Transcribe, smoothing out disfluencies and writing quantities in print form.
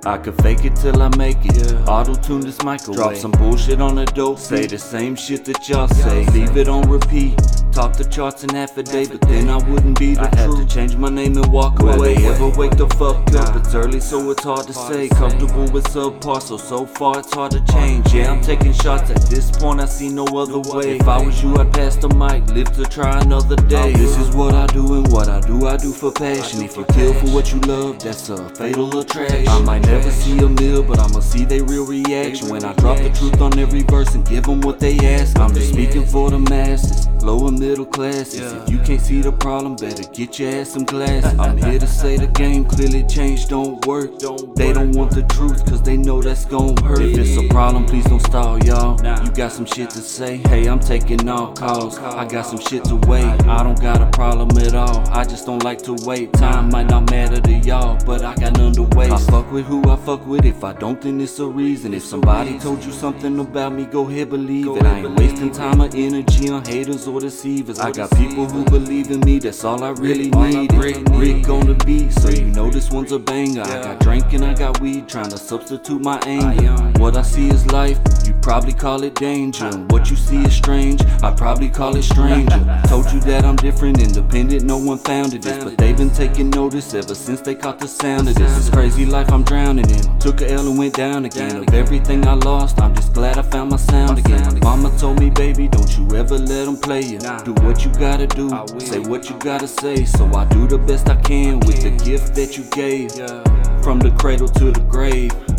I could fake it till I make it. Auto-tune this microwave. Drop some bullshit on the dope. Say the same shit that y'all say. Leave it on repeat. Talk the charts and affidavit, then I wouldn't be the truth. I had to change my name and walk away. Will they ever wake the fuck up? It's early, so it's hard to say. Comfortable with subpar, so far it's hard to change. Yeah, I'm taking shots. At this point, I see no other way. If I was you, I'd pass the mic, live to try another day. This is what I do, and what I do for passion. If you kill for what you love, that's a fatal attraction. I might never see a meal, but I'ma see they real reaction when I drop the truth on every verse and give them what they ask. I'm just speaking for the masses, lower middle classes. If you can't see the problem, better get your ass some glasses. I'm here to say the game clearly changed, don't work. They don't want the truth, cause they know that's gon' hurt. If it's a problem, please don't stall, y'all. You got some shit to say, hey, I'm taking all calls. I got some shit to wait, I don't got a problem at all. I just don't like to wait, time might not matter to y'all, but I got none to waste. I fuck with who I fuck with, if I don't then it's a reason. If somebody told you something about me, go ahead believe it. I ain't wasting time or energy on haters or deceivers. I got people who believe in me, that's all I really need. Rick on the beat, so you know this one's a banger. I got drink and I got weed, trying to substitute my anger. What I see is life, you probably call it danger. What you see is strange, I probably call it stranger. Told you that I'm different, independent, no one founded this, but they've been taking notice ever since they caught the sound of this. This crazy life I'm drowning in, took a L and went down again. Of everything I lost, I'm just glad I found my sound again. Mama told me, baby, don't you ever let them play you. Do what you gotta do, say what you gotta say. So I do the best I can with the gift that you gave, from the cradle to the grave.